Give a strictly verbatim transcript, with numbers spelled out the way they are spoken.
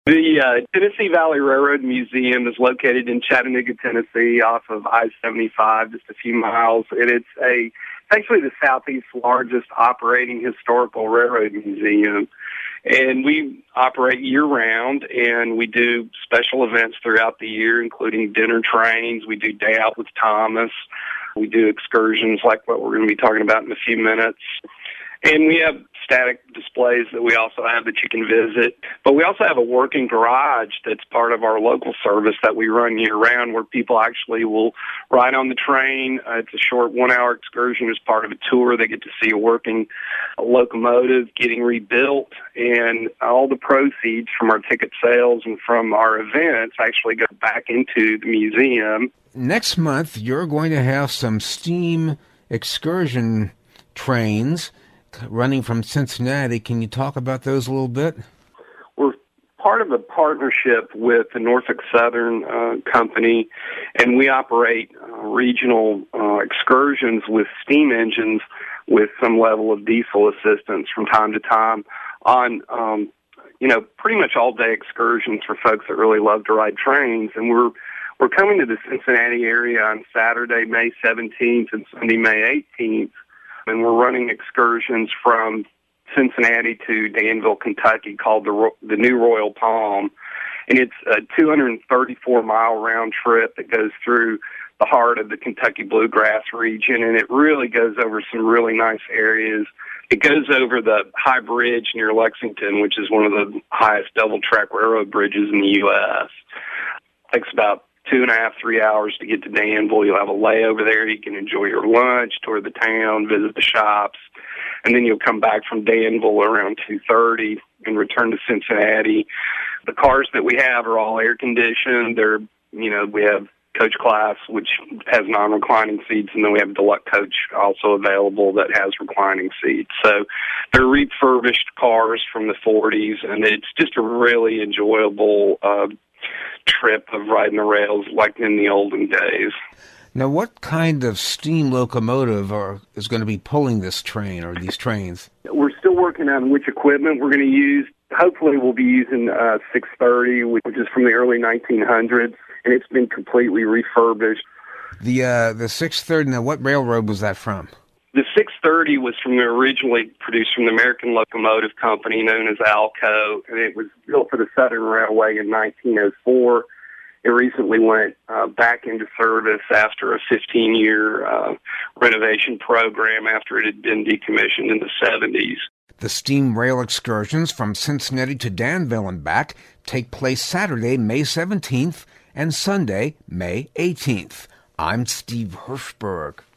The uh, Tennessee Valley Railroad Museum is located in Chattanooga, Tennessee, off of I seventy-five, just a few miles, and it's a it's actually the Southeast's largest operating historical railroad museum. And we operate year-round, and we do special events throughout the year, including dinner trains. We do Day Out with Thomas. We do excursions like what we're going to be talking about in a few minutes. And we have static displays that we also have that you can visit. But we also have a working garage that's part of our local service that we run year-round, where people actually will ride on the train. Uh, it's a short one-hour excursion as part of a tour. They get to see a working locomotive getting rebuilt, and all the proceeds from our ticket sales and from our events actually go back into the museum. Next month, you're going to have some steam excursion trains running from Cincinnati. Can you talk about those a little bit? We're part of a partnership with the Norfolk Southern uh, Company, and we operate uh, regional uh, excursions with steam engines with some level of diesel assistance from time to time on, um, you know, pretty much all-day excursions for folks that really love to ride trains. And we're we're coming to the Cincinnati area on Saturday, May seventeenth, and Sunday, May eighteenth. And we're running excursions from Cincinnati to Danville, Kentucky, called the the New Royal Palm. And it's a two hundred thirty-four mile round trip that goes through the heart of the Kentucky Bluegrass region, and it really goes over some really nice areas. It goes over the High Bridge near Lexington, which is one of the highest double-track railroad bridges in the U S It takes about two and a half, three hours to get to Danville. You'll have a layover there. You can enjoy your lunch, tour the town, visit the shops, and then you'll come back from Danville around two thirty and return to Cincinnati. The cars that we have are all air-conditioned. They're, you know, we have coach class, which has non-reclining seats, and then we have deluxe coach also available that has reclining seats. So they're refurbished cars from the forties, and it's just a really enjoyable uh trip of riding the rails like in the olden days. Now, what kind of steam locomotive are, is going to be pulling this train or these trains? We're still working on which equipment we're going to use. Hopefully we'll be using uh, six thirty, which is from the early nineteen hundreds, and it's been completely refurbished. The uh, the six thirty, now what railroad was that from? The six thirty was from the originally produced from the American Locomotive Company, known as ALCO, and it was built for the Southern Railway in nineteen oh four. It recently went uh, back into service after a fifteen-year uh, renovation program after it had been decommissioned in the seventies. The steam rail excursions from Cincinnati to Danville and back take place Saturday, May seventeenth, and Sunday, May eighteenth. I'm Steve Hirschberg.